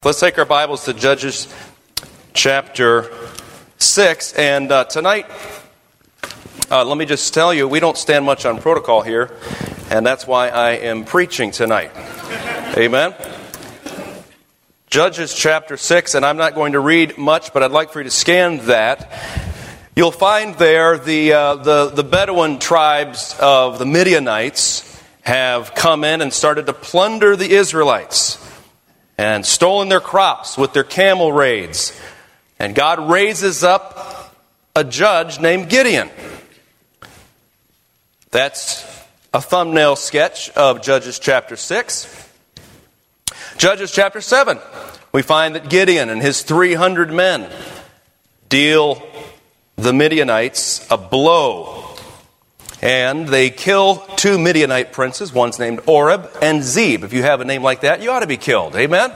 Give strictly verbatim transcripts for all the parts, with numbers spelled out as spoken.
Let's take our Bibles to Judges chapter six. And uh, tonight, uh, let me just tell you, we don't stand much on protocol here, and that's why I am preaching tonight. Amen? Judges chapter six, and I'm not going to read much, but I'd like for you to scan that. You'll find there the, uh, the, the Bedouin tribes of the Midianites have come in and started to plunder the Israelites and stolen their crops with their camel raids. And God raises up a judge named Gideon. That's a thumbnail sketch of Judges chapter six. Judges chapter seven, we find that Gideon and his three hundred men deal the Midianites a blow. And they kill two Midianite princes. One's named Oreb and Zeb. If you have a name like that, you ought to be killed. Amen?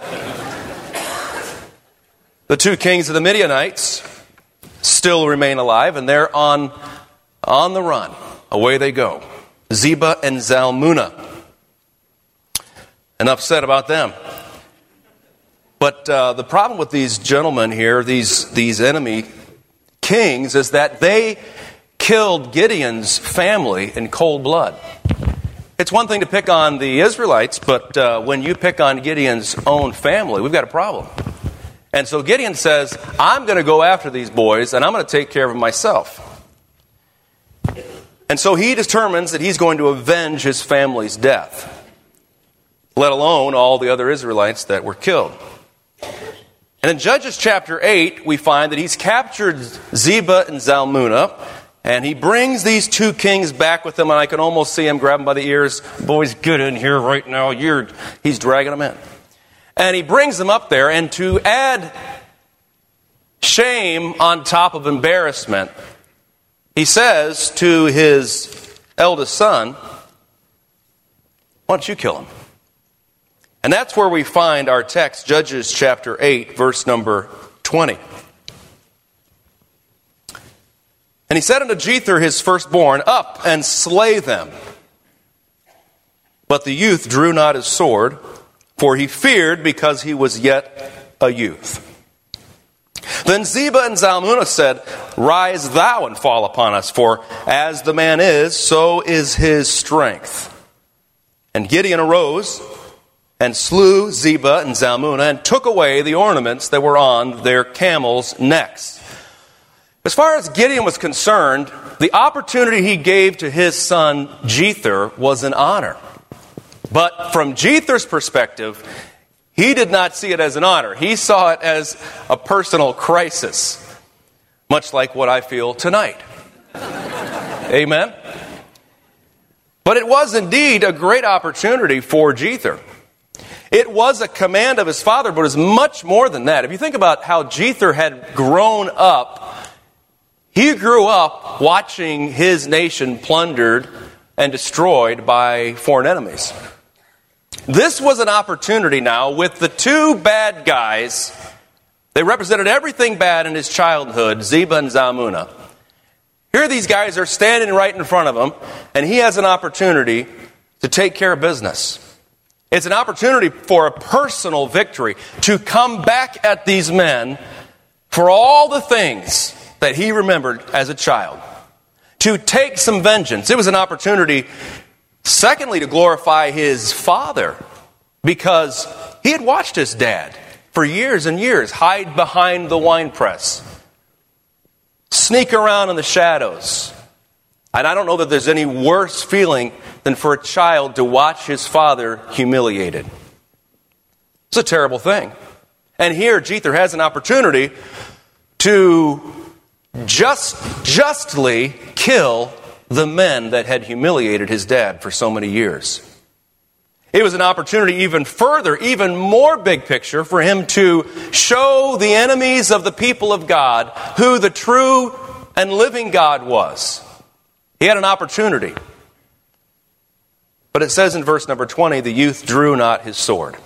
The two kings of the Midianites still remain alive, and they're on, on the run. Away they go. Zebah and Zalmunna. Enough said about them. But uh, the problem with these gentlemen here, these, these enemy kings, is that they killed Gideon's family in cold blood. It's one thing to pick on the Israelites, but uh, when you pick on Gideon's own family, we've got a problem. And so Gideon says, I'm going to go after these boys, and I'm going to take care of them myself. And so he determines that he's going to avenge his family's death, let alone all the other Israelites that were killed. And in Judges chapter eight, we find that he's captured Zebah and Zalmunna, and he brings these two kings back with him, and I can almost see him grab them by the ears. Boys, get in here right now. You're, he's dragging them in. And he brings them up there, and to add shame on top of embarrassment, he says to his eldest son, why don't you kill him? And that's where we find our text, Judges chapter eight, verse number twenty. And he said unto Jether his firstborn, up and slay them. But the youth drew not his sword, for he feared because he was yet a youth. Then Zebah and Zalmunna said, rise thou and fall upon us, for as the man is, so is his strength. And Gideon arose and slew Zebah and Zalmunna and took away the ornaments that were on their camels' necks. As far as Gideon was concerned, the opportunity he gave to his son Jether was an honor. But from Jether's perspective, he did not see it as an honor. He saw it as a personal crisis, much like what I feel tonight. Amen? But it was indeed a great opportunity for Jether. It was a command of his father, but it was much more than that. If you think about how Jether had grown up, he grew up watching his nation plundered and destroyed by foreign enemies. This was an opportunity now with the two bad guys. They represented everything bad in his childhood, Zebah and Zalmunna. Here these guys are standing right in front of him, and he has an opportunity to take care of business. It's an opportunity for a personal victory, to come back at these men for all the things that he remembered as a child, to take some vengeance. It was an opportunity, secondly, to glorify his father, because he had watched his dad for years and years hide behind the winepress, sneak around in the shadows. And I don't know that there's any worse feeling than for a child to watch his father humiliated. It's a terrible thing. And here Jether has an opportunity to just justly kill the men that had humiliated his dad for so many years. It was an opportunity even further, even more big picture, for him to show the enemies of the people of God who the true and living God was. He had an opportunity. But it says in verse number twenty, the youth drew not his sword.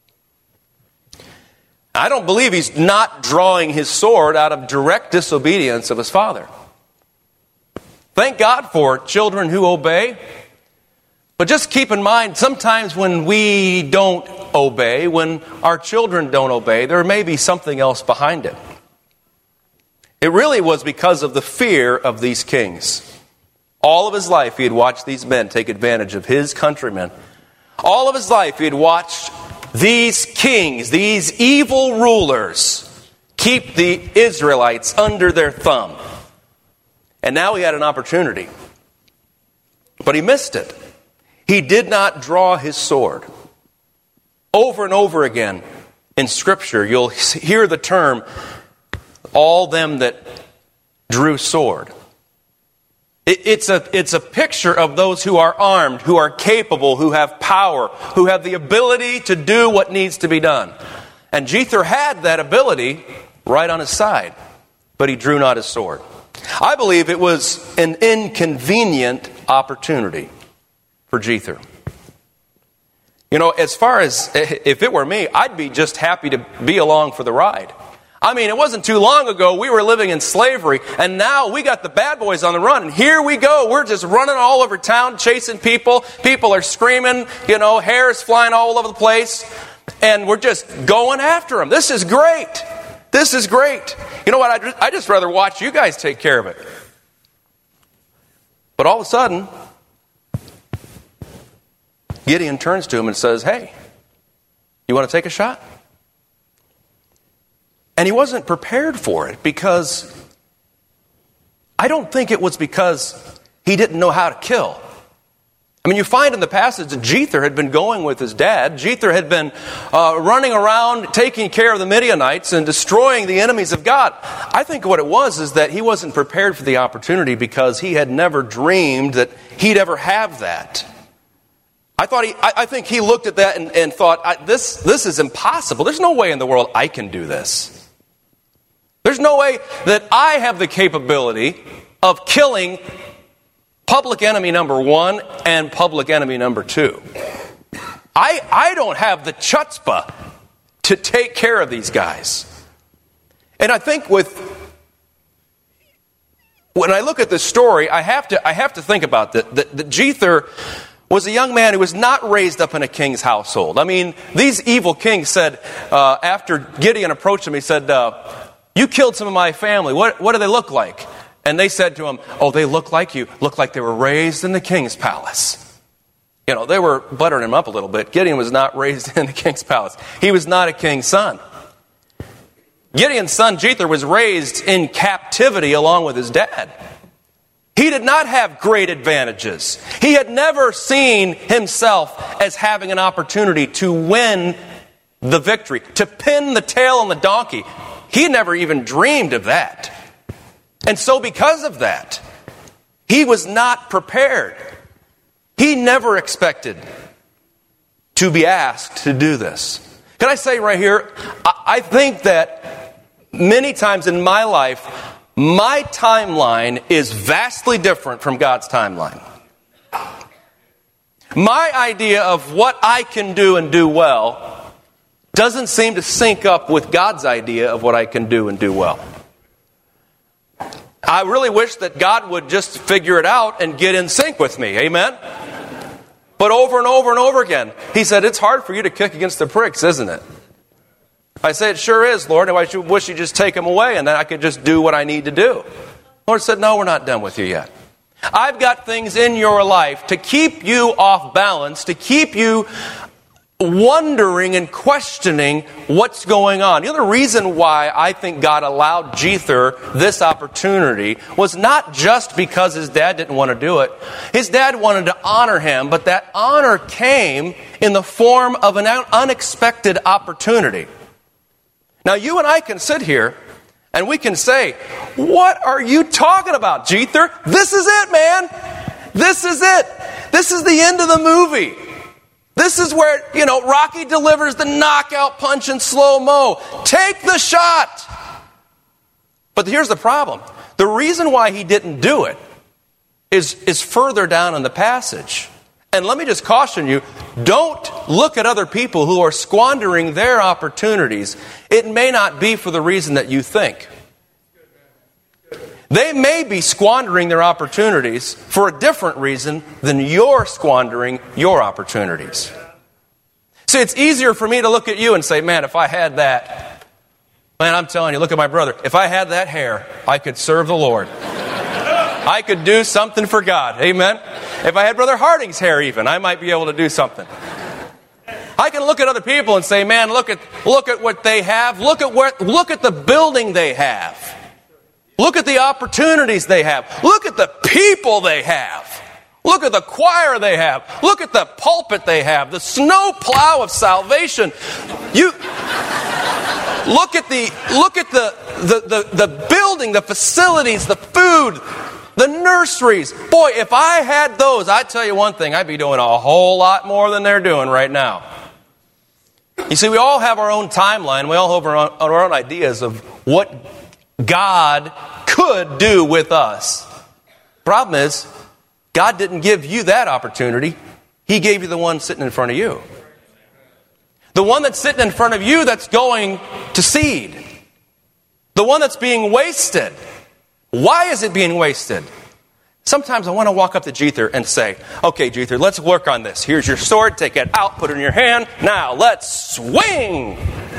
I don't believe he's not drawing his sword out of direct disobedience of his father. Thank God for children who obey. But just keep in mind, sometimes when we don't obey, when our children don't obey, there may be something else behind it. It really was because of the fear of these kings. All of his life he had watched these men take advantage of his countrymen. All of his life he had watched these kings, these evil rulers, keep the Israelites under their thumb. And now he had an opportunity. But he missed it. He did not draw his sword. Over and over again in Scripture, you'll hear the term, all them that drew sword. It, it's a, it's a picture of those who are armed, who are capable, who have power, who have the ability to do what needs to be done. And Jether had that ability right on his side, but he drew not his sword. I believe it was an inconvenient opportunity for Jether. You know, as far as, if it were me, I'd be just happy to be along for the ride. I mean, it wasn't too long ago we were living in slavery, and now we got the bad boys on the run, and here we go. We're just running all over town, chasing people. People are screaming, you know, hair is flying all over the place, and we're just going after them. This is great. This is great. You know what? I'd just, I'd just rather watch you guys take care of it. But all of a sudden, Gideon turns to him and says, hey, you want to take a shot? And he wasn't prepared for it because I don't think it was because he didn't know how to kill. I mean, you find in the passage that Jether had been going with his dad. Jether had been uh, running around taking care of the Midianites and destroying the enemies of God. I think what it was is that he wasn't prepared for the opportunity because he had never dreamed that he'd ever have that. I thought he, I, I think he looked at that and, and thought, I, this, this is impossible. There's no way in the world I can do this. There's no way that I have the capability of killing public enemy number one and public enemy number two. I, I don't have the chutzpah to take care of these guys. And I think with, when I look at this story, I have to, I have to think about that, that, that Jether was a young man who was not raised up in a king's household. I mean, these evil kings said, uh, after Gideon approached him, he said, uh, you killed some of my family. What, what do they look like? And they said to him, oh, they look like you. Look like they were raised in the king's palace. You know, they were buttering him up a little bit. Gideon was not raised in the king's palace. He was not a king's son. Gideon's son, Jether, was raised in captivity along with his dad. He did not have great advantages. He had never seen himself as having an opportunity to win the victory, to pin the tail on the donkey. He never even dreamed of that. And so because of that, he was not prepared. He never expected to be asked to do this. Can I say right here, I think that many times in my life, my timeline is vastly different from God's timeline. My idea of what I can do and do well doesn't seem to sync up with God's idea of what I can do and do well. I really wish that God would just figure it out and get in sync with me. Amen? But over and over and over again, he said, it's hard for you to kick against the pricks, isn't it? I say, it sure is, Lord. I wish you'd just take them away and then I could just do what I need to do. The Lord said, no, we're not done with you yet. I've got things in your life to keep you off balance, to keep you wondering and questioning what's going on. The other reason why I think God allowed Jether this opportunity was not just because his dad didn't want to do it. His dad wanted to honor him, but that honor came in the form of an unexpected opportunity. Now, you and I can sit here and we can say, what are you talking about, Jether? This is it, man. This is it. This is the end of the movie. This is where, you know, Rocky delivers the knockout punch in slow-mo. Take the shot. But here's the problem. The reason why he didn't do it is, is further down in the passage. And let me just caution you, don't look at other people who are squandering their opportunities. It may not be for the reason that you think. They may be squandering their opportunities for a different reason than you're squandering your opportunities. See, it's easier for me to look at you and say, man, if I had that, man, I'm telling you, look at my brother. If I had that hair, I could serve the Lord. I could do something for God. Amen? If I had Brother Harding's hair even, I might be able to do something. I can look at other people and say, man, look at look at what they have. Look at where look at the building they have. Look at the opportunities they have. Look at the people they have. Look at the choir they have. Look at the pulpit they have. The snow plow of salvation. You look at the look at the the, the, the building, the facilities, the food, the nurseries. Boy, if I had those, I'd tell you one thing, I'd be doing a whole lot more than they're doing right now. You see, we all have our own timeline. We all have our own, our own ideas of what God could do with us. Problem is, God didn't give you that opportunity. He gave you the one sitting in front of you. The one that's sitting in front of you that's going to seed. The one that's being wasted. Why is it being wasted? Sometimes I want to walk up to Jether and say, okay, Jether, let's work on this. Here's your sword. Take it out. Put it in your hand. Now, let's swing.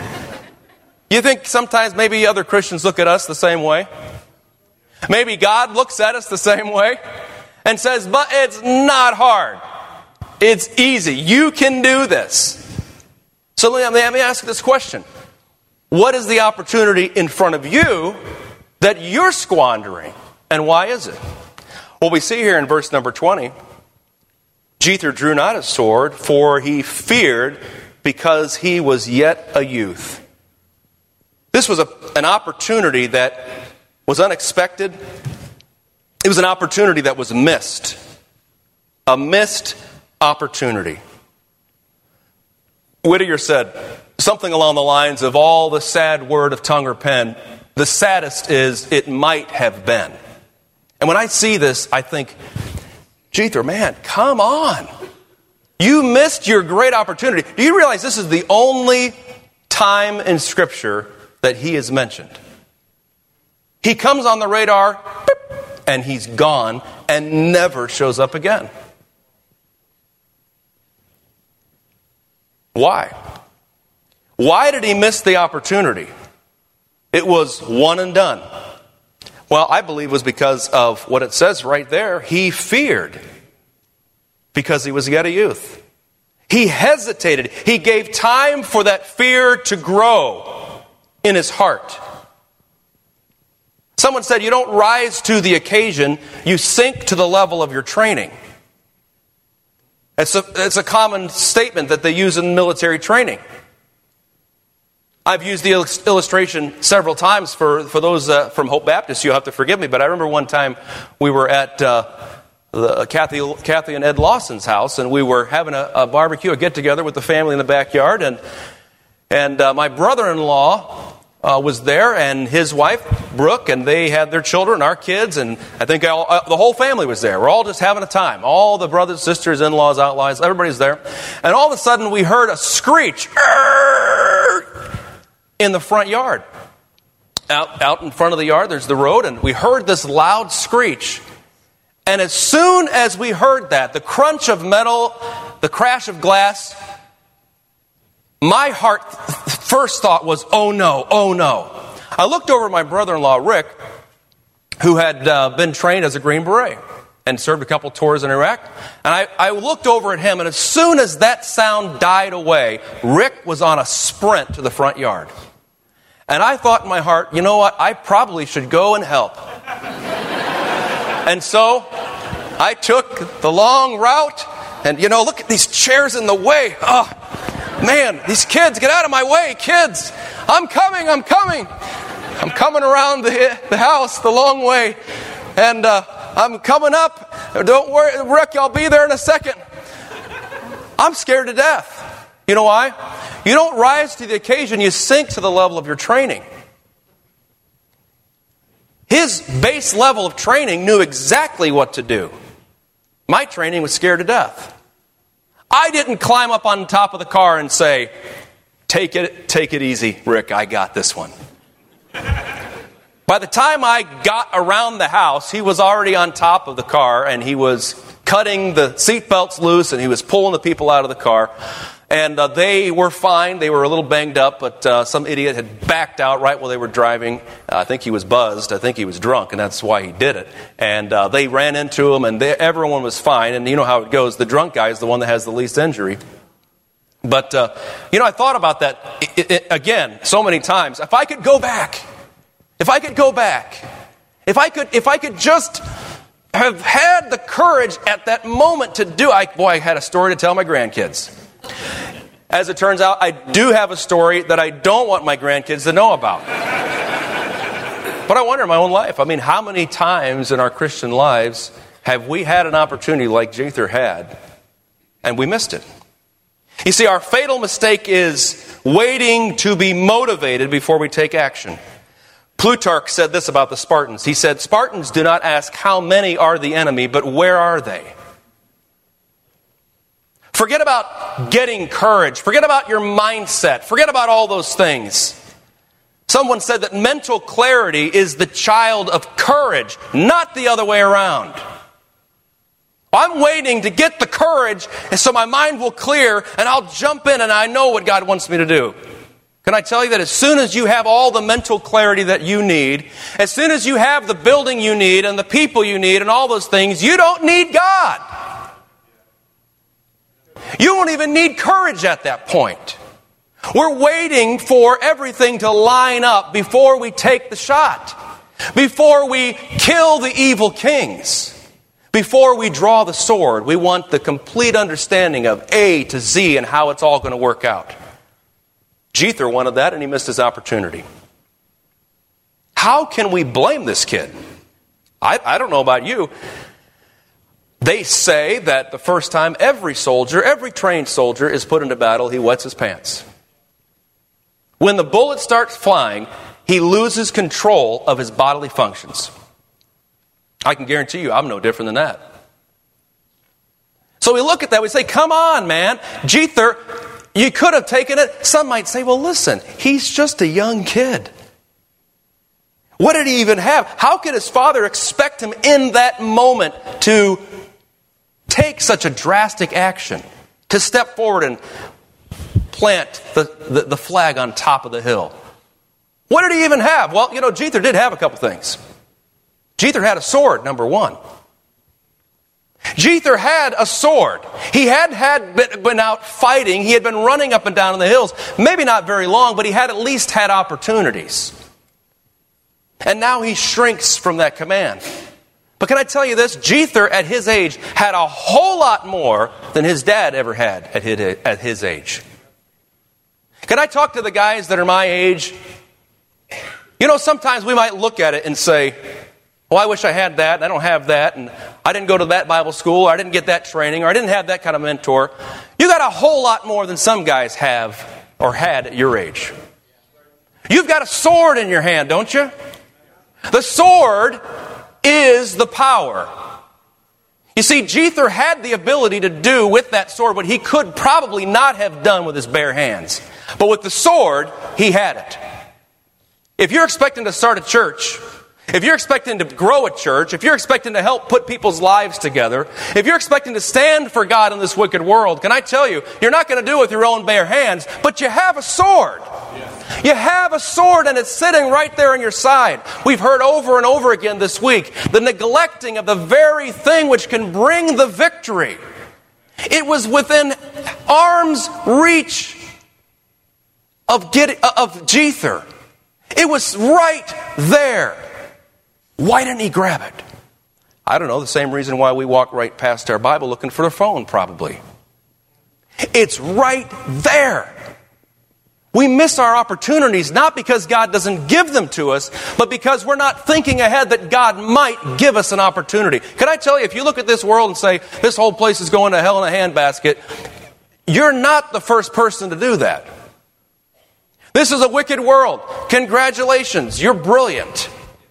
You think sometimes maybe other Christians look at us the same way? Maybe God looks at us the same way and says, but it's not hard. It's easy. You can do this. So let me ask this question. What is the opportunity in front of you that you're squandering? And why is it? Well, we see here in verse number twenty, Jether drew not his sword, for he feared because he was yet a youth. This was a, an opportunity that was unexpected. It was an opportunity that was missed. A missed opportunity. Whittier said something along the lines of all the sad word of tongue or pen, the saddest is it might have been. And when I see this, I think, Jether, man, come on. You missed your great opportunity. Do you realize this is the only time in Scripture that he is mentioned? He comes on the radar, and he's gone, and never shows up again. Why? Why did he miss the opportunity? It was one and done. Well, I believe it was because of what it says right there. He feared because he was yet a youth. He hesitated. He gave time for that fear to grow in his heart. Someone said, you don't rise to the occasion, you sink to the level of your training. It's a, it's a common statement that they use in military training. I've used the illustration several times for, for those uh, from Hope Baptist. You'll have to forgive me, but I remember one time we were at uh, the, Kathy, Kathy and Ed Lawson's house, and we were having a, a barbecue, a get-together with the family in the backyard, and and uh, my brother-in-law uh, was there, and his wife, Brooke, and they had their children, our kids, and I think all, uh, the whole family was there. We're all just having a time. All the brothers, sisters, in-laws, outlaws, everybody's there. And all of a sudden we heard a screech in the front yard. Out, out in front of the yard, there's the road, and we heard this loud screech. And as soon as we heard that, the crunch of metal, the crash of glass, my heart first thought was, oh no, oh no. I looked over at my brother-in-law, Rick, who had uh, been trained as a Green Beret and served a couple tours in Iraq. And I, I looked over at him, and as soon as that sound died away, Rick was on a sprint to the front yard. And I thought in my heart, you know what, I probably should go and help. And so I took the long route, and you know, look at these chairs in the way. Oh, man, these kids, get out of my way, kids. I'm coming, I'm coming. I'm coming around the, the house the long way, and uh, I'm coming up. Don't worry, Rick, I'll be there in a second. I'm scared to death. You know why? You don't rise to the occasion, you sink to the level of your training. His base level of training knew exactly what to do. My training was scared to death. I didn't climb up on top of the car and say, take it, take it easy, Rick, I got this one. By the time I got around the house, he was already on top of the car, and he was cutting the seatbelts loose, and he was pulling the people out of the car. And uh, they were fine. They were a little banged up, but uh, some idiot had backed out right while they were driving. Uh, I think he was buzzed. I think he was drunk, and that's why he did it. And uh, they ran into him, and they, everyone was fine. And you know how it goes. The drunk guy is the one that has the least injury. But, uh, you know, I thought about that it, it, again so many times. If I could go back, if I could go back, if I could, if I could just have had the courage at that moment to do, I, boy, I had a story to tell my grandkids. As it turns out, I do have a story that I don't want my grandkids to know about. But I wonder in my own life, I mean, how many times in our Christian lives have we had an opportunity like Jether had, and we missed it? You see, our fatal mistake is waiting to be motivated before we take action. Plutarch said this about the Spartans. He said, Spartans do not ask how many are the enemy, but where are they? Forget about getting courage. Forget about your mindset. Forget about all those things. Someone said that mental clarity is the child of courage, not the other way around. I'm waiting to get the courage and so my mind will clear and I'll jump in and I know what God wants me to do. Can I tell you that as soon as you have all the mental clarity that you need, as soon as you have the building you need and the people you need and all those things, you don't need God. You won't even need courage at that point. We're waiting for everything to line up before we take the shot, before we kill the evil kings, before we draw the sword. We want the complete understanding of A to Z and how it's all going to work out. Jether wanted that and he missed his opportunity. How can we blame this kid? I, I don't know about you. They say that the first time every soldier, every trained soldier is put into battle, he wets his pants. When the bullet starts flying, he loses control of his bodily functions. I can guarantee you I'm no different than that. So we look at that, we say, come on, man. Jether, you could have taken it. Some might say, well, listen, he's just a young kid. What did he even have? How could his father expect him in that moment to take such a drastic action, to step forward and plant the, the, the flag on top of the hill? What did he even have? Well, you know, Jether did have a couple things. Jether had a sword, number one. Jether had a sword. He had, had been, been out fighting. He had been running up and down in the hills. Maybe not very long, but he had at least had opportunities. And now he shrinks from that command. But can I tell you this? Jether, at his age, had a whole lot more than his dad ever had at his, at his age. Can I talk to the guys that are my age? You know, sometimes we might look at it and say, well, I wish I had that, and I don't have that, and I didn't go to that Bible school, or I didn't get that training, or I didn't have that kind of mentor. You got a whole lot more than some guys have or had at your age. You've got a sword in your hand, don't you? The sword is the power. You see, Jether had the ability to do with that sword what he could probably not have done with his bare hands. But with the sword, he had it. If you're expecting to start a church, if you're expecting to grow a church, if you're expecting to help put people's lives together, if you're expecting to stand for God in this wicked world, can I tell you, you're not going to do it with your own bare hands, but you have a sword. You have a sword and it's sitting right there on your side. We've heard over and over again this week the neglecting of the very thing which can bring the victory. It was within arm's reach of, get, of Jether. It was right there. Why didn't he grab it? I don't know, the same reason why we walk right past our Bible looking for the phone, probably. It's right there. We miss our opportunities not because God doesn't give them to us, but because we're not thinking ahead that God might give us an opportunity. Can I tell you, if you look at this world and say, this whole place is going to hell in a handbasket, you're not the first person to do that. This is a wicked world. Congratulations, you're brilliant.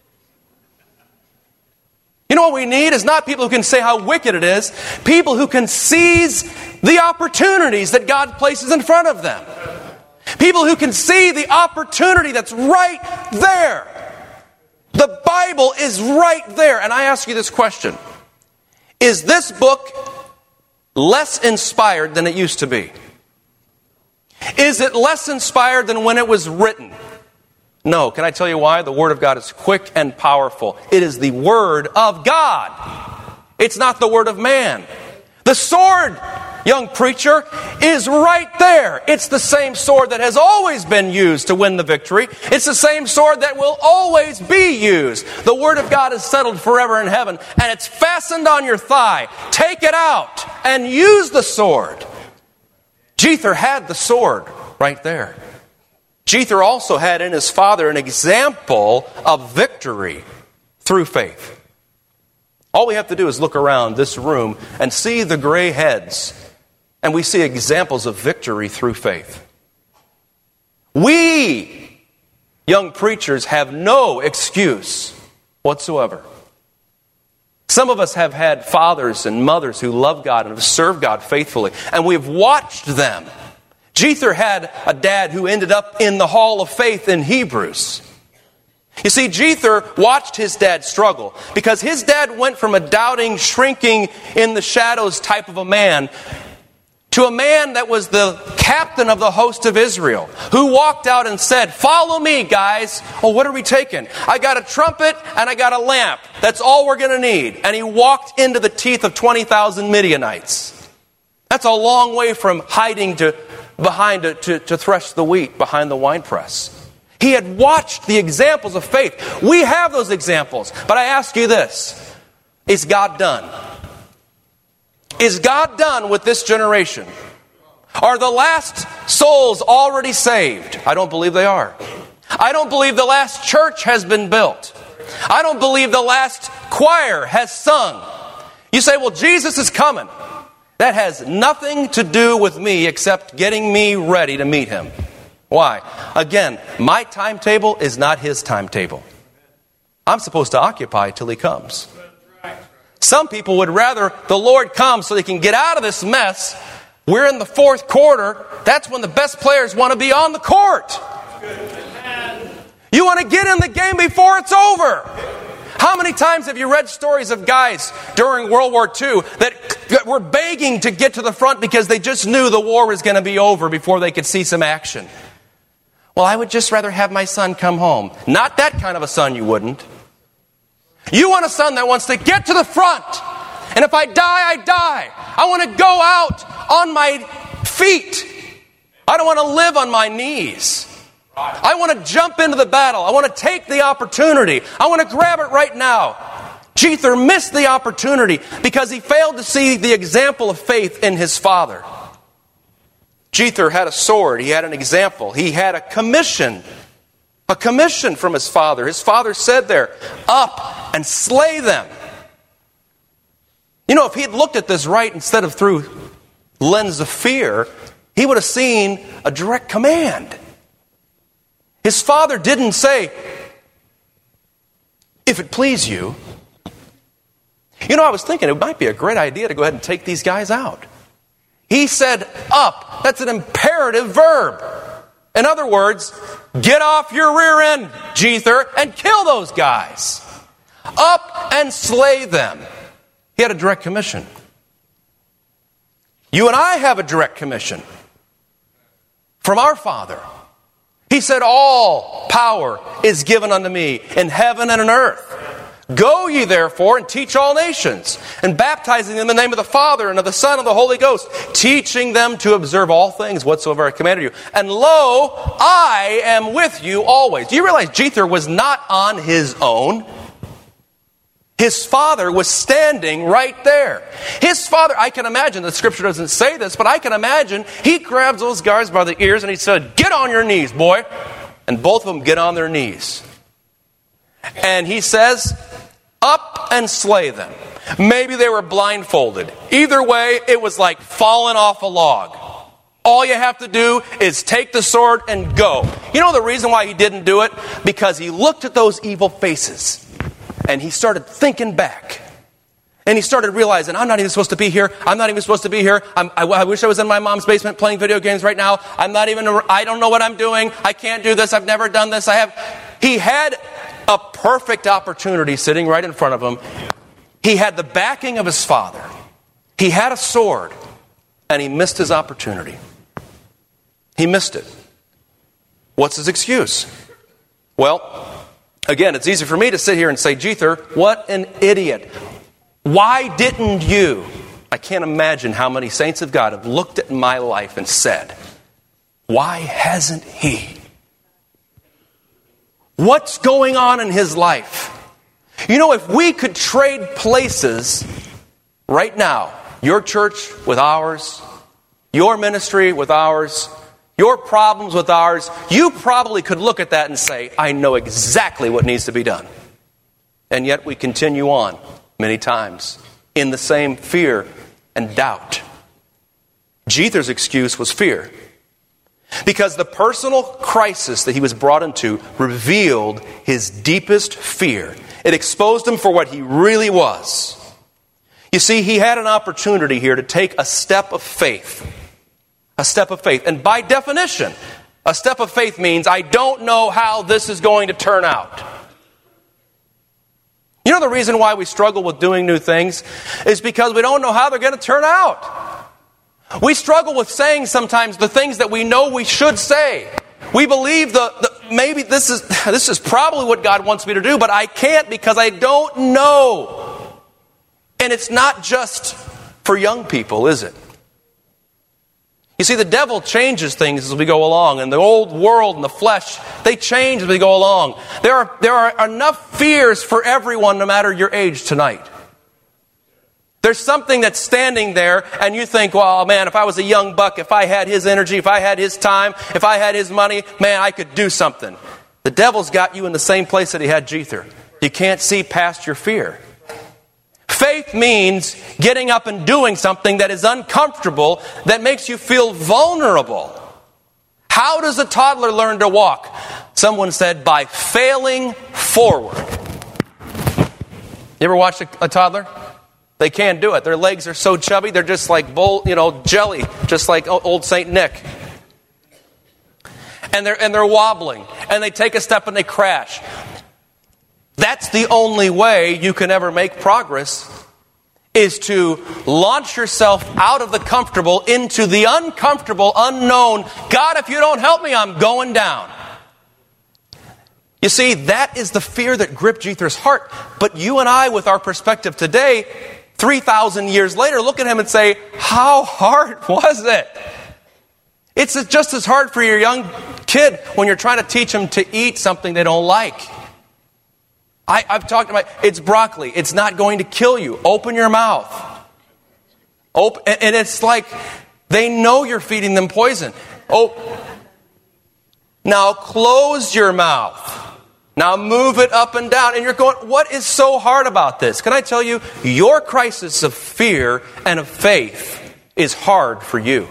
You know what we need is not people who can say how wicked it is, people who can seize the opportunities that God places in front of them. People who can see the opportunity that's right there. The Bible is right there. And I ask you this question. Is this book less inspired than it used to be? Is it less inspired than when it was written? No. Can I tell you why? The Word of God is quick and powerful. It is the Word of God. It's not the word of man. The sword, young preacher, is right there. It's the same sword that has always been used to win the victory. It's the same sword that will always be used. The Word of God is settled forever in heaven, and it's fastened on your thigh. Take it out and use the sword. Jether had the sword right there. Jether also had in his father an example of victory through faith. All we have to do is look around this room and see the gray heads, and we see examples of victory through faith. We, young preachers, have no excuse whatsoever. Some of us have had fathers and mothers who love God and have served God faithfully, and we've watched them. Jether had a dad who ended up in the Hall of Faith in Hebrews. You see, Jether watched his dad struggle because his dad went from a doubting, shrinking in the shadows type of a man to a man that was the captain of the host of Israel, who walked out and said, "Follow me, guys." "Oh, what are we taking?" "I got a trumpet and I got a lamp. That's all we're going to need." And he walked into the teeth of twenty thousand Midianites. That's a long way from hiding to behind to, to, to thresh the wheat behind the winepress. He had watched the examples of faith. We have those examples. But I ask you this. Is God done? Is God done with this generation? Are the last souls already saved? I don't believe they are. I don't believe the last church has been built. I don't believe the last choir has sung. You say, well, Jesus is coming. That has nothing to do with me except getting me ready to meet Him. Why? Again, my timetable is not His timetable. I'm supposed to occupy till He comes. Some people would rather the Lord come so they can get out of this mess. We're in the fourth quarter. That's when the best players want to be on the court. You want to get in the game before it's over. How many times have you read stories of guys during World War Two that were begging to get to the front because they just knew the war was going to be over before they could see some action? Well, I would just rather have my son come home. Not that kind of a son, you wouldn't. You want a son that wants to get to the front. And if I die, I die. I want to go out on my feet. I don't want to live on my knees. I want to jump into the battle. I want to take the opportunity. I want to grab it right now. Jether missed the opportunity because he failed to see the example of faith in his father. Jether had a sword. He had an example. He had a commission. A commission from his father. His father said there, "Up and slay them." You know, if he had looked at this right instead of through lens of fear, he would have seen a direct command. His father didn't say, "If it please you." You know, I was thinking it might be a great idea to go ahead and take these guys out. He said, "Up." That's an imperative verb. In other words, get off your rear end, Jether, and kill those guys. Up and slay them. He had a direct commission. You and I have a direct commission from our Father. He said, "All power is given unto me in heaven and on earth. Go ye therefore and teach all nations, and baptizing them in the name of the Father and of the Son and of the Holy Ghost, teaching them to observe all things whatsoever I commanded you. And lo, I am with you always." Do you realize Jether was not on his own? His father was standing right there. His father, I can imagine, the scripture doesn't say this, but I can imagine he grabs those guys by the ears and he said, "Get on your knees, boy." And both of them get on their knees. And he says, "Up and slay them." Maybe they were blindfolded. Either way, it was like falling off a log. All you have to do is take the sword and go. You know the reason why he didn't do it? Because he looked at those evil faces and he started thinking back. And he started realizing, I'm not even supposed to be here. I'm not even supposed to be here. I'm, I, I wish I was in my mom's basement playing video games right now. I'm not even, I don't know what I'm doing. I can't do this. I've never done this. I have. He had a perfect opportunity sitting right in front of him. He had the backing of his father. He had a sword, and he missed his opportunity. He missed it. What's his excuse? Well, again, it's easy for me to sit here and say, Jether, what an idiot. Why didn't you? I can't imagine how many saints of God have looked at my life and said, why hasn't he? What's going on in his life? You know, if we could trade places right now, your church with ours, your ministry with ours, your problems with ours, you probably could look at that and say, I know exactly what needs to be done. And yet we continue on many times in the same fear and doubt. Jether's excuse was fear. Because the personal crisis that he was brought into revealed his deepest fear. It exposed him for what he really was. You see, he had an opportunity here to take a step of faith. A step of faith. And by definition, a step of faith means I don't know how this is going to turn out. You know the reason why we struggle with doing new things is because we don't know how they're going to turn out. We struggle with saying sometimes the things that we know we should say. We believe the, the maybe this is this is probably what God wants me to do, but I can't because I don't know. And it's not just for young people, is it? You see, the devil changes things as we go along, and the old world and the flesh, they change as we go along. There are, there are enough fears for everyone, no matter your age tonight. There's something that's standing there, and you think, well, man, if I was a young buck, if I had his energy, if I had his time, if I had his money, man, I could do something. The devil's got you in the same place that he had Jether. You can't see past your fear. Faith means getting up and doing something that is uncomfortable, that makes you feel vulnerable. How does a toddler learn to walk? Someone said, by failing forward. You ever watched a, a toddler? They can't do it. Their legs are so chubby, they're just like bowl, you know, jelly, just like old Saint Nick. And they're and they're wobbling, and they take a step and they crash. That's the only way you can ever make progress, is to launch yourself out of the comfortable into the uncomfortable, unknown. God, if you don't help me, I'm going down. You see, that is the fear that gripped Jether's heart. But you and I, with our perspective today, three thousand years later, look at him and say, how hard was it? It's just as hard for your young kid when you're trying to teach them to eat something they don't like. I, I've talked about, it's broccoli. It's not going to kill you. Open your mouth. Open, and it's like they know you're feeding them poison. Oh, now close your mouth. Now move it up and down. And you're going, what is so hard about this? Can I tell you, your crisis of fear and of faith is hard for you.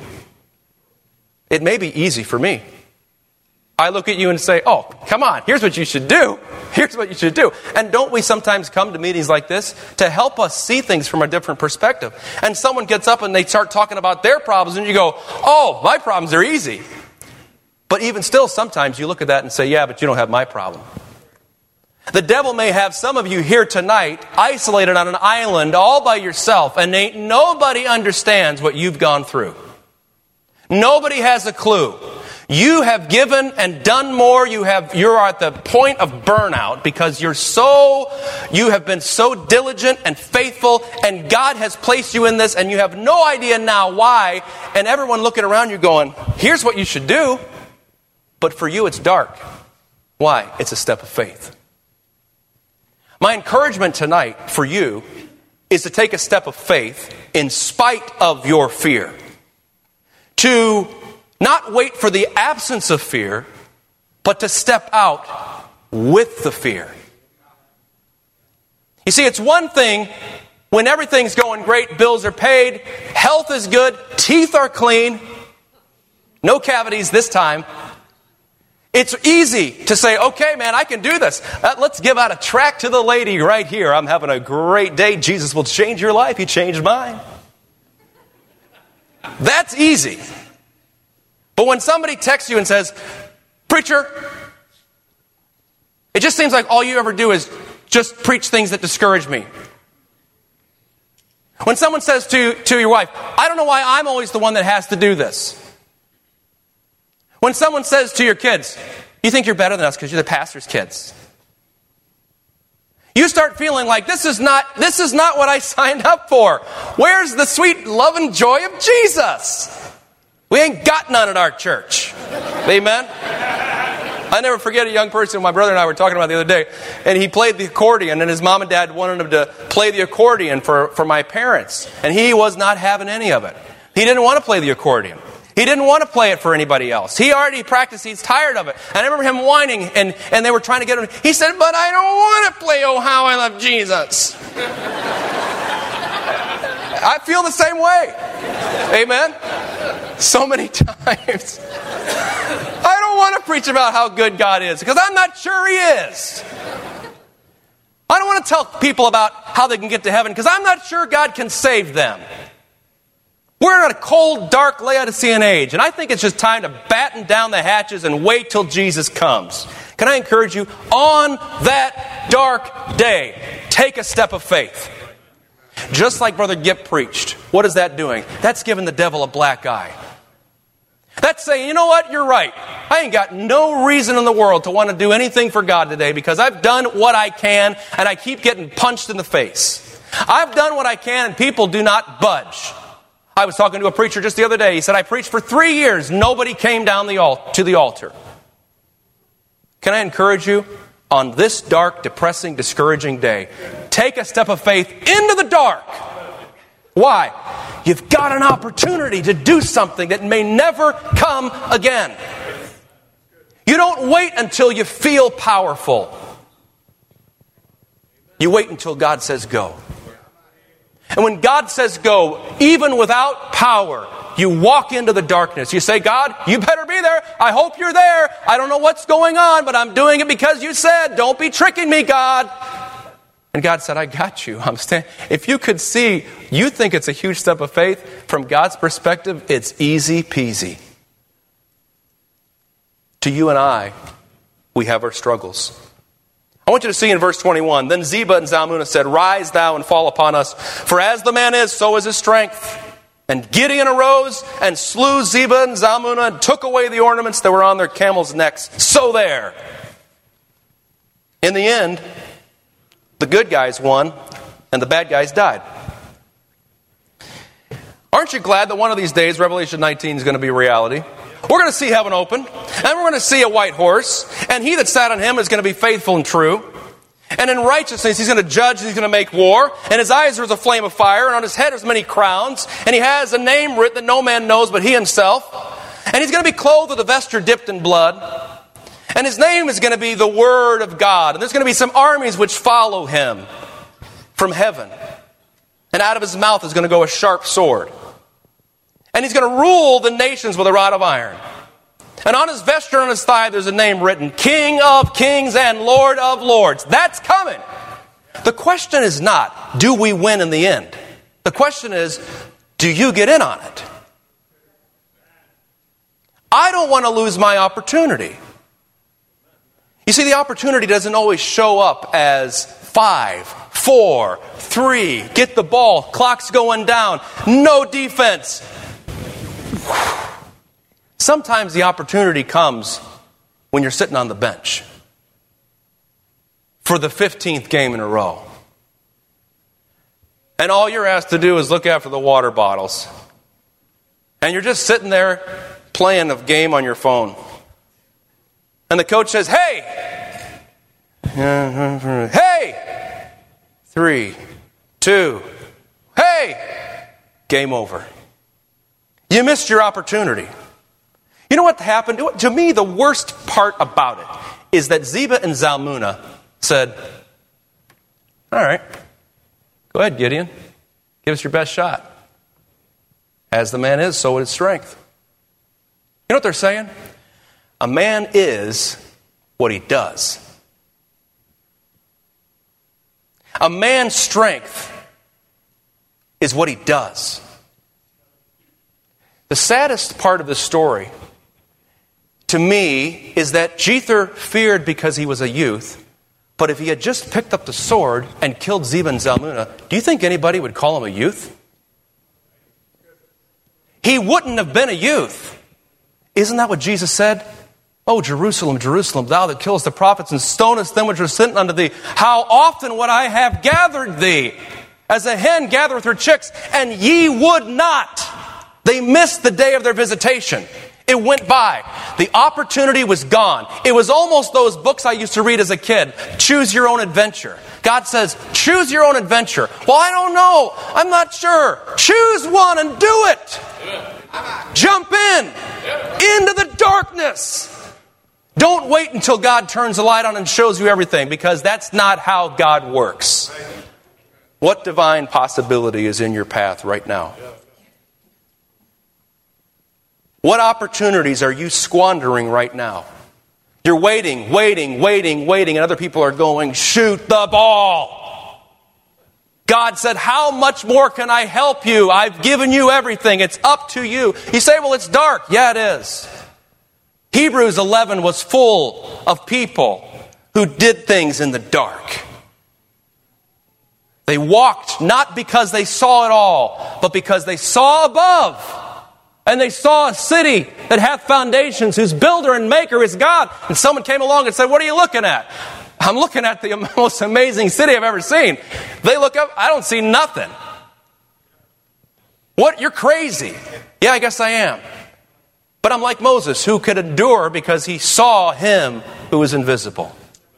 It may be easy for me. I look at you and say, oh, come on, here's what you should do. Here's what you should do. And don't we sometimes come to meetings like this to help us see things from a different perspective? And someone gets up and they start talking about their problems and you go, oh, my problems are easy. But even still, sometimes you look at that and say, yeah, but you don't have my problem. The devil may have some of you here tonight isolated on an island all by yourself, and ain't nobody understands what you've gone through. Nobody has a clue. You have given and done more. You have, you're at the point of burnout because you're so, you have been so diligent and faithful, and God has placed you in this, and you have no idea now why. And everyone looking around you going, here's what you should do. But for you, it's dark. Why? It's a step of faith. My encouragement tonight for you is to take a step of faith in spite of your fear. To not wait for the absence of fear, but to step out with the fear. You see, it's one thing when everything's going great, bills are paid, health is good, teeth are clean, no cavities this time. It's easy to say, okay, man, I can do this. Uh, let's give out a tract to the lady right here. I'm having a great day. Jesus will change your life. He changed mine. That's easy. But when somebody texts you and says, preacher, It just seems like all you ever do is just preach things that discourage me. When someone says to, to your wife, I don't know why I'm always the one that has to do this. When someone says to your kids, you think you're better than us because you're the pastor's kids. You start feeling like this is not this is not what I signed up for. Where's the sweet love and joy of Jesus? We ain't got none at our church. Amen? I never forget a young person my brother and I were talking about the other day, and he played the accordion, and his mom and dad wanted him to play the accordion for, for my parents, and he was not having any of it. He didn't want to play the accordion. He didn't want to play it for anybody else. He already practiced. He's tired of it. And I remember him whining, and, and they were trying to get him. He said, but I don't want to play Oh, How I Love Jesus. I feel the same way. Amen? So many times. I don't want to preach about how good God is, because I'm not sure He is. I don't want to tell people about how they can get to heaven, because I'm not sure God can save them. We're in a cold, dark Laodicean age, and I think it's just time to batten down the hatches and wait till Jesus comes. Can I encourage you, on that dark day, take a step of faith. Just like Brother Gipp preached. What is that doing? That's giving the devil a black eye. That's saying, you know what, you're right. I ain't got no reason in the world to want to do anything for God today, because I've done what I can, and I keep getting punched in the face. I've done what I can, and people do not budge. I was talking to a preacher just the other day. He said, I preached for three years. Nobody came down the al- to the altar. Can I encourage you? On this dark, depressing, discouraging day, take a step of faith into the dark. Why? You've got an opportunity to do something that may never come again. You don't wait until you feel powerful. You wait until God says go. And when God says go, even without power, you walk into the darkness. You say, God, you better be there. I hope you're there. I don't know what's going on, but I'm doing it because you said. Don't be tricking me, God. And God said, I got you. I'm stand- if you could see, you think it's a huge step of faith. From God's perspective, it's easy peasy. To you and I, we have our struggles. I want you to see in verse twenty-one, then Zebah and Zalmunna said, rise thou and fall upon us, for as the man is, so is his strength. And Gideon arose and slew Zebah and Zalmunna and took away the ornaments that were on their camels' necks. So there. In the end, the good guys won and the bad guys died. Aren't you glad that one of these days Revelation nineteen is going to be reality? We're going to see heaven open, and we're going to see a white horse, and he that sat on him is going to be faithful and true. And in righteousness he's going to judge, he's going to make war, and his eyes are as a flame of fire, and on his head are many crowns, and he has a name written that no man knows but he himself. And he's going to be clothed with a vesture dipped in blood, and his name is going to be the Word of God. And there's going to be some armies which follow him from heaven, and out of his mouth is going to go a sharp sword. And he's going to rule the nations with a rod of iron. And on his vesture and on his thigh there's a name written, King of Kings and Lord of Lords. That's coming. The question is not, do we win in the end? The question is, do you get in on it? I don't want to lose my opportunity. You see, the opportunity doesn't always show up as five, four, three, get the ball, clock's going down, no defense. Sometimes the opportunity comes when you're sitting on the bench for the fifteenth game in a row. And all you're asked to do is look after the water bottles. And you're just sitting there playing a game on your phone. And the coach says, hey! Hey! Three, two, hey! Game over. You missed your opportunity. You know what happened? To me, the worst part about it is that Zebah and Zalmunna said, all right, go ahead, Gideon. Give us your best shot. As the man is, so is his strength. You know what they're saying? A man is what he does. A man's strength is what he does. The saddest part of the story, to me, is that Jether feared because he was a youth, But if he had just picked up the sword and killed Ziba and Zalmunna, do you think anybody would call him a youth? He wouldn't have been a youth. Isn't that what Jesus said? Oh, Jerusalem, Jerusalem, thou that killest the prophets and stonest them which are sent unto thee, how often would I have gathered thee, as a hen gathereth her chicks, and ye would not. They missed the day of their visitation. It went by. The opportunity was gone. It was almost those books I used to read as a kid. Choose your own adventure. God says, choose your own adventure. Well, I don't know. I'm not sure. Choose one and do it. Jump in. Into the darkness. Don't wait until God turns the light on and shows you everything, because that's not how God works. What divine possibility is in your path right now? What opportunities are you squandering right now? You're waiting, waiting, waiting, waiting, and other people are going, shoot the ball. God said, how much more can I help you? I've given you everything. It's up to you. You say, well, it's dark. Yeah, it is. Hebrews eleven was full of people who did things in the dark. They walked not because they saw it all, but because they saw above. And they saw a city that hath foundations, whose builder and maker is God. And someone came along and said, what are you looking at? I'm looking at the most amazing city I've ever seen. They look up, I don't see nothing. What? You're crazy. Yeah, I guess I am. But I'm like Moses, who could endure because he saw him who was invisible.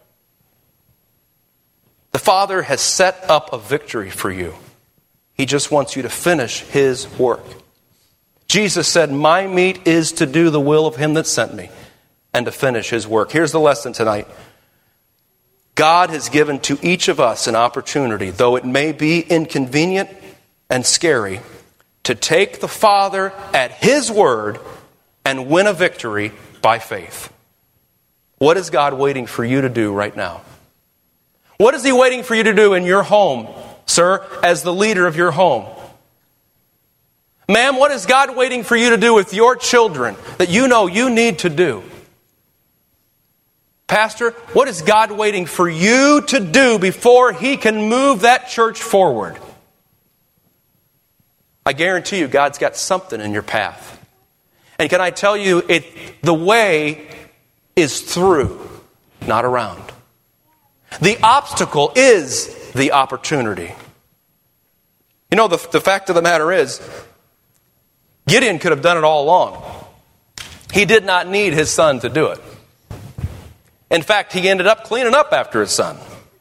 The Father has set up a victory for you. He just wants you to finish his work. Jesus said, my meat is to do the will of him that sent me and to finish his work. Here's the lesson tonight. God has given to each of us an opportunity, though it may be inconvenient and scary, to take the Father at his word and win a victory by faith. What is God waiting for you to do right now? What is he waiting for you to do in your home, sir, as the leader of your home? Ma'am, what is God waiting for you to do with your children that you know you need to do? Pastor, what is God waiting for you to do before he can move that church forward? I guarantee you God's got something in your path. And can I tell you, it the way is through, not around. The obstacle is the opportunity. You know, the, the fact of the matter is, Gideon could have done it all along. He did not need his son to do it. In fact, he ended up cleaning up after his son.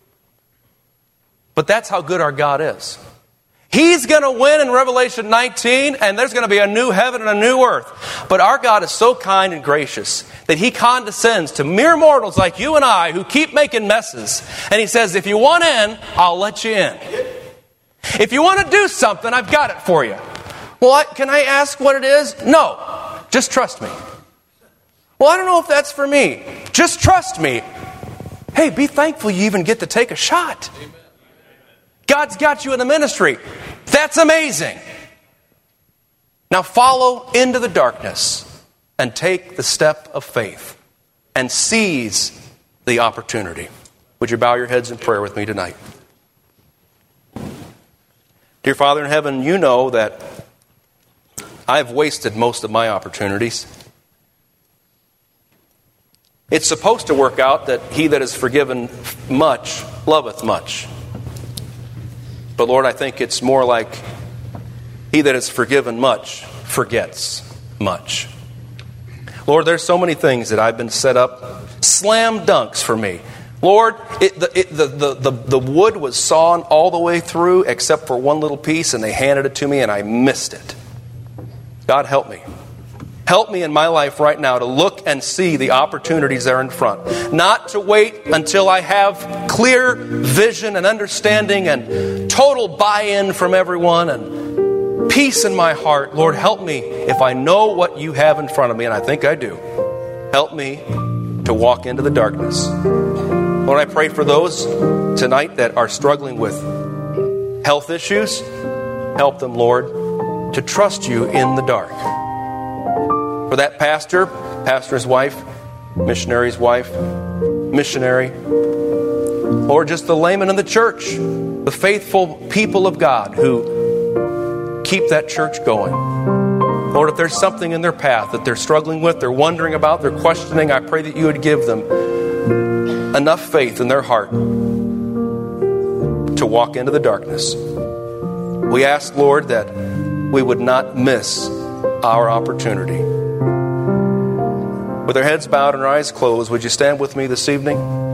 But that's how good our God is. He's going to win in Revelation nineteen, and there's going to be a new heaven and a new earth. But our God is so kind and gracious that he condescends to mere mortals like you and I who keep making messes. And he says, if you want in, I'll let you in. If you want to do something, I've got it for you. Well, I, can I ask what it is? No. Just trust me. Well, I don't know if that's for me. Just trust me. Hey, be thankful you even get to take a shot. God's got you in the ministry. That's amazing. Now follow into the darkness and take the step of faith and seize the opportunity. Would you bow your heads in prayer with me tonight? Dear Father in heaven, you know that I've wasted most of my opportunities. It's supposed to work out that he that is forgiven much loveth much. But Lord, I think it's more like he that is forgiven much forgets much. Lord, there's so many things that I've been set up, slam dunks for me. Lord, it, the, it, the, the, the, the wood was sawn all the way through except for one little piece, and they handed it to me and I missed it. God, help me. Help me in my life right now to look and see the opportunities that are in front. Not to wait until I have clear vision and understanding and total buy-in from everyone and peace in my heart. Lord, help me if I know what you have in front of me, and I think I do. Help me to walk into the darkness. Lord, I pray for those tonight that are struggling with health issues. Help them, Lord, to trust you in the dark. For that pastor, pastor's wife, missionary's wife, missionary, or just the laymen in the church, the faithful people of God who keep that church going. Lord, if there's something in their path that they're struggling with, they're wondering about, they're questioning, I pray that you would give them enough faith in their heart to walk into the darkness. We ask, Lord, that we would not miss our opportunity. With our heads bowed and our eyes closed, would you stand with me this evening?